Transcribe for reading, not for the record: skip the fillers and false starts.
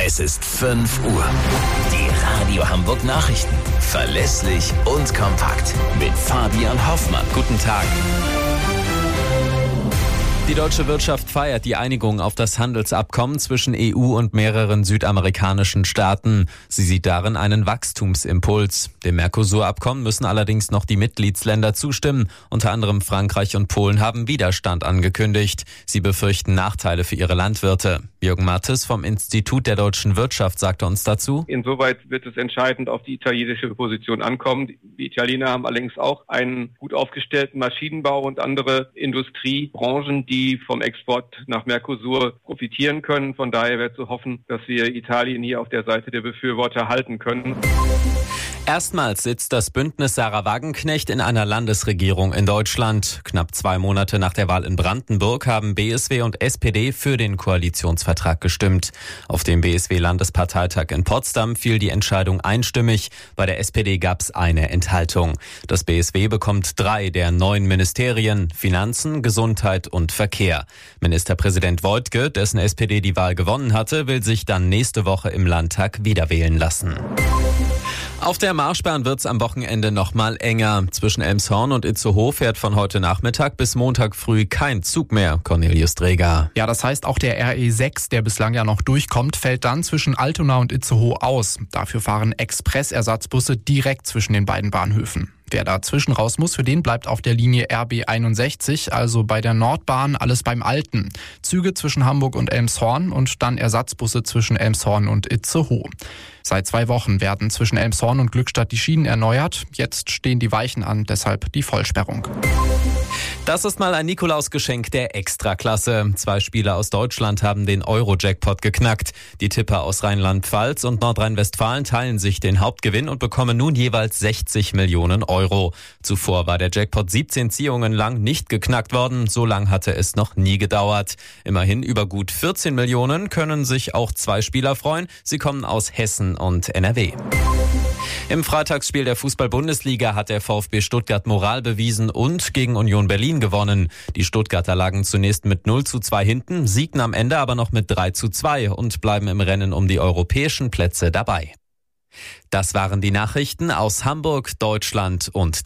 Es ist 5 Uhr. Die Radio Hamburg Nachrichten. Verlässlich und kompakt. Mit Fabian Hoffmann. Guten Tag. Die deutsche Wirtschaft feiert die Einigung auf das Handelsabkommen zwischen EU und mehreren südamerikanischen Staaten. Sie sieht darin einen Wachstumsimpuls. Dem Mercosur-Abkommen müssen allerdings noch die Mitgliedsländer zustimmen. Unter anderem Frankreich und Polen haben Widerstand angekündigt. Sie befürchten Nachteile für ihre Landwirte. Jürgen Mattes vom Institut der deutschen Wirtschaft sagte uns dazu: Insoweit wird es entscheidend auf die italienische Position ankommen. Die Italiener haben allerdings auch einen gut aufgestellten Maschinenbau und andere Industriebranchen, die vom Export nach Mercosur profitieren können. Von daher wird zu hoffen, dass wir Italien hier auf der Seite der Befürworter halten können. Erstmals sitzt das Bündnis Sarah Wagenknecht in einer Landesregierung in Deutschland. Knapp 2 Monate nach der Wahl in Brandenburg haben BSW und SPD für den Koalitionsvertrag gestimmt. Auf dem BSW-Landesparteitag in Potsdam fiel die Entscheidung einstimmig. Bei der SPD gab es eine Enthaltung. Das BSW bekommt 3 der 9 Ministerien: Finanzen, Gesundheit und Verkehr. Ministerpräsident Woidke, dessen SPD die Wahl gewonnen hatte, will sich dann nächste Woche im Landtag wiederwählen lassen. Auf der Marschbahn wird's am Wochenende nochmal enger. Zwischen Elmshorn und Itzehoe fährt von heute Nachmittag bis Montag früh kein Zug mehr. Cornelius Dreger. Ja, das heißt, auch der RE6, der bislang ja noch durchkommt, fällt dann zwischen Altona und Itzehoe aus. Dafür fahren Express-Ersatzbusse direkt zwischen den beiden Bahnhöfen. Wer dazwischen raus muss, für den bleibt auf der Linie RB 61, also bei der Nordbahn, alles beim Alten. Züge zwischen Hamburg und Elmshorn und dann Ersatzbusse zwischen Elmshorn und Itzehoe. Seit 2 Wochen werden zwischen Elmshorn und Glückstadt die Schienen erneuert. Jetzt stehen die Weichen an, deshalb die Vollsperrung. Das ist mal ein Nikolausgeschenk der Extraklasse. 2 Spieler aus Deutschland haben den Euro-Jackpot geknackt. Die Tipper aus Rheinland-Pfalz und Nordrhein-Westfalen teilen sich den Hauptgewinn und bekommen nun jeweils 60 Millionen Euro. Zuvor war der Jackpot 17 Ziehungen lang nicht geknackt worden. So lang hatte es noch nie gedauert. Immerhin über gut 14 Millionen können sich auch 2 Spieler freuen. Sie kommen aus Hessen und NRW. Im Freitagsspiel der Fußball-Bundesliga hat der VfB Stuttgart Moral bewiesen und gegen Union Berlin gewonnen. Die Stuttgarter lagen zunächst mit 0:2 hinten, siegten am Ende aber noch mit 3:2 und bleiben im Rennen um die europäischen Plätze dabei. Das waren die Nachrichten aus Hamburg, Deutschland und